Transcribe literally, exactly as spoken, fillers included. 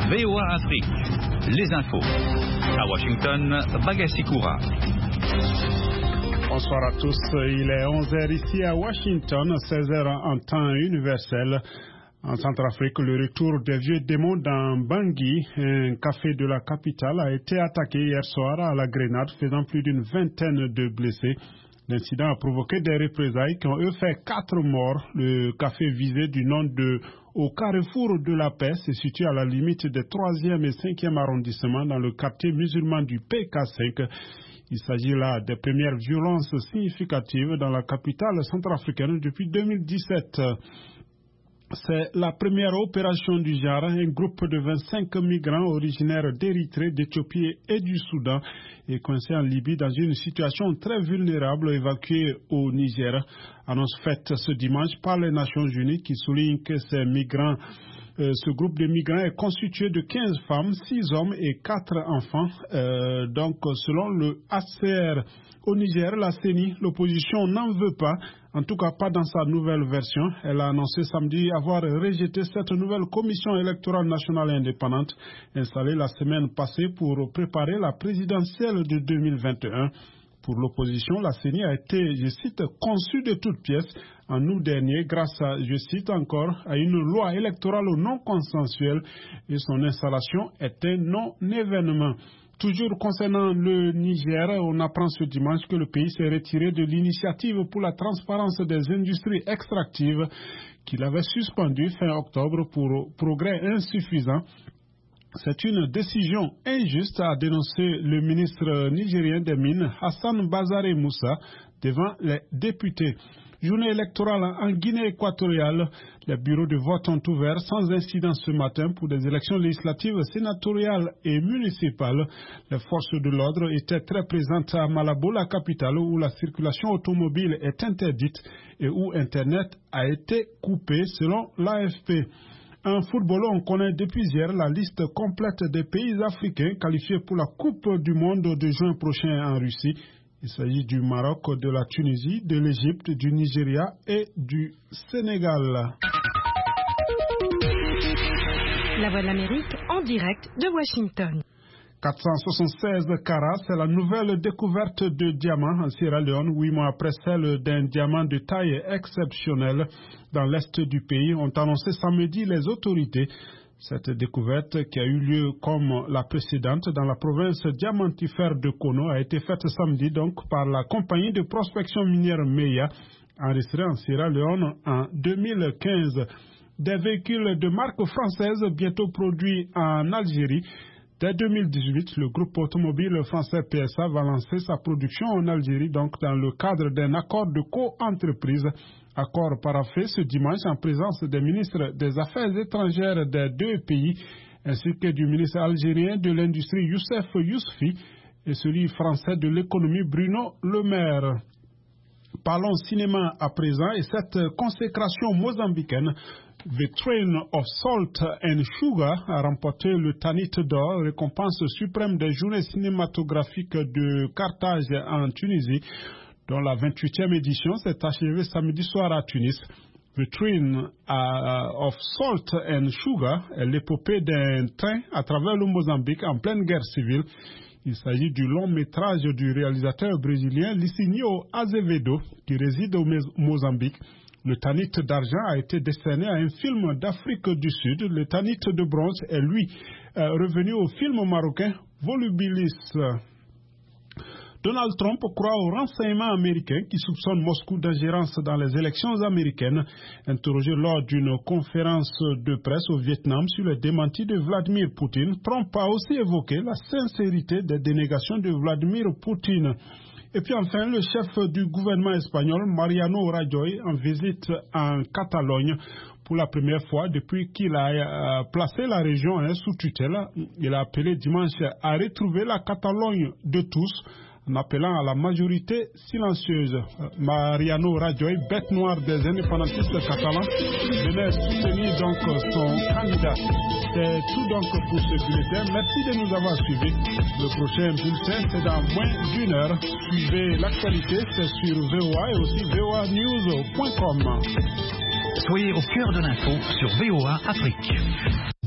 V O A Afrique, les infos. À Washington, Bagassi Koura. Bonsoir à tous, il est onze heures ici à Washington, seize heures en temps universel. En Centrafrique, le retour des vieux démons dans Bangui, un café de la capitale, a été attaqué hier soir à la grenade, faisant plus d'une vingtaine de blessés. L'incident a provoqué des représailles qui ont eux fait quatre morts. Le café visé du nom de Au Carrefour de la Paix se situe à la limite des troisième et cinquième arrondissements dans le quartier musulman du P K cinq. Il s'agit là des premières violences significatives dans la capitale centrafricaine depuis deux mille dix-sept. C'est la première opération du genre. Un groupe de vingt-cinq migrants originaires d'Érythrée, d'Éthiopie et du Soudan est coincé en Libye dans une situation très vulnérable, évacué au Niger. Annonce faite ce dimanche par les Nations Unies qui souligne que ces migrants, euh, ce groupe de migrants est constitué de quinze femmes, six hommes et quatre enfants. Euh, donc, selon le H C R au Niger, la C E N I, l'opposition n'en veut pas. En tout cas, pas dans sa nouvelle version. Elle a annoncé samedi avoir rejeté cette nouvelle commission électorale nationale indépendante installée la semaine passée pour préparer la présidentielle de deux mille vingt et un. Pour l'opposition, la C E N I a été, je cite, conçue de toutes pièces en août dernier grâce à, je cite encore, à une loi électorale non consensuelle et son installation est un non-événement. Toujours concernant le Niger, on apprend ce dimanche que le pays s'est retiré de l'initiative pour la transparence des industries extractives qu'il avait suspendue fin octobre pour progrès insuffisant. C'est une décision injuste, a dénoncé le ministre nigérien des Mines, Hassan Bazare Moussa, devant les députés. Journée électorale en Guinée équatoriale. Les bureaux de vote ont ouvert sans incident ce matin pour des élections législatives, sénatoriales et municipales. Les forces de l'ordre étaient très présentes à Malabo, la capitale, où la circulation automobile est interdite et où Internet a été coupé, selon l'A F P. En football, on connaît depuis hier la liste complète des pays africains qualifiés pour la Coupe du Monde de juin prochain en Russie. Il s'agit du Maroc, de la Tunisie, de l'Égypte, du Nigeria et du Sénégal. La Voix de l'Amérique en direct de Washington. quatre cent soixante-seize carats, c'est la nouvelle découverte de diamants en Sierra Leone, huit mois après celle d'un diamant de taille exceptionnelle dans l'est du pays, ont annoncé samedi les autorités. Cette découverte, qui a eu lieu comme la précédente dans la province diamantifère de Kono, a été faite samedi donc par la compagnie de prospection minière Meya, enregistrée en Sierra Leone en deux mille quinze. Des véhicules de marque française bientôt produits en Algérie. Dès deux mille dix-huit, le groupe automobile français P S A va lancer sa production en Algérie, donc dans le cadre d'un accord de co-entreprise. Accord paraphé ce dimanche en présence des ministres des Affaires étrangères des deux pays, ainsi que du ministre algérien de l'Industrie Youssef Yousfi et celui français de l'économie Bruno Le Maire. Parlons cinéma à présent et cette consécration mozambicaine. The Train of Salt and Sugar a remporté le Tanit d'or, récompense suprême des journées cinématographiques de Carthage en Tunisie, dont la vingt-huitième édition s'est achevée samedi soir à Tunis. The Train uh, of Salt and Sugar est l'épopée d'un train à travers le Mozambique en pleine guerre civile. Il s'agit du long métrage du réalisateur brésilien Licinio Azevedo qui réside au Mozambique. Le Tanit d'argent a été décerné à un film d'Afrique du Sud. Le Tanit de bronze est lui euh, revenu au film marocain Volubilis. Donald Trump croit aux renseignements américains qui soupçonnent Moscou d'ingérence dans les élections américaines. Interrogé lors d'une conférence de presse au Vietnam sur le démenti de Vladimir Poutine, Trump a aussi évoqué la sincérité des dénégations de Vladimir Poutine. Et puis enfin, le chef du gouvernement espagnol, Mariano Rajoy, en visite en Catalogne pour la première fois depuis qu'il a euh, placé la région hein, sous tutelle. Il a appelé dimanche à retrouver la Catalogne de tous, en appelant à la majorité silencieuse. Mariano Rajoy, bête noire des indépendantistes catalans, venait soutenir donc son candidat. C'est tout donc pour ce bulletin. Merci de nous avoir suivis. Le prochain bulletin, c'est dans moins d'une heure. Suivez l'actualité, c'est sur V O A et aussi V O A news point com. Soyez au cœur de l'info sur V O A Afrique.